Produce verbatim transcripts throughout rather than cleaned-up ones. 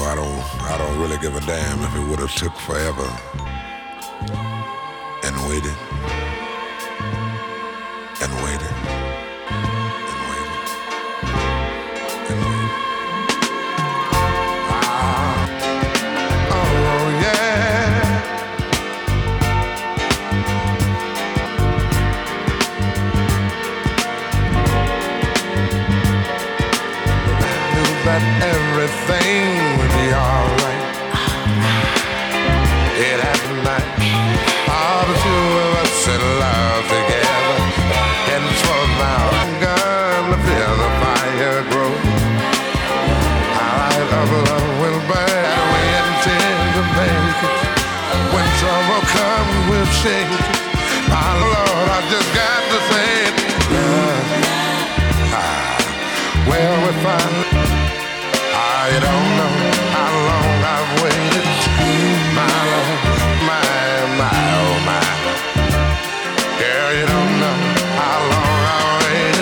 I don't, I don't really give a damn if it would have took forever and waited and waited and waited and waited. Ah, oh yeah. I knew that everything would be alright. It happened like all the two of us in love together. And for now, I'm gonna feel the fire grow. Our light of love will burn, and we intend to make it. When trouble comes, we'll shake it. My Lord, I just got to say it. Yeah. Ah, well, we find I don't know how long I've waited. My Lord, my, my, oh my. Girl, you don't know how long I've waited.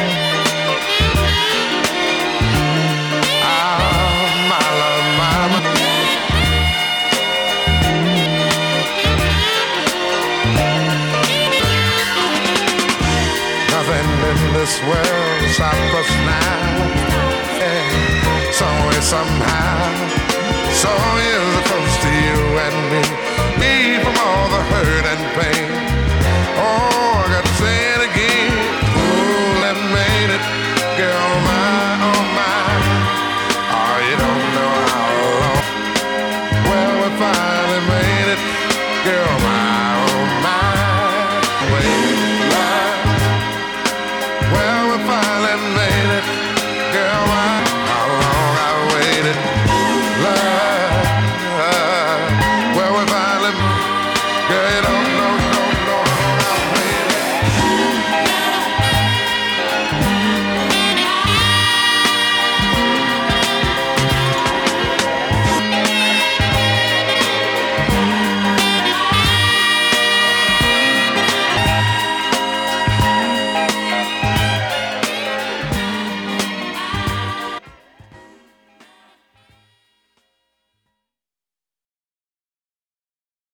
Ah, my love, my, my. Nothing in this world stops us now. Yeah. Some way, somehow, so is close to you and me, me from all the hurt and pain.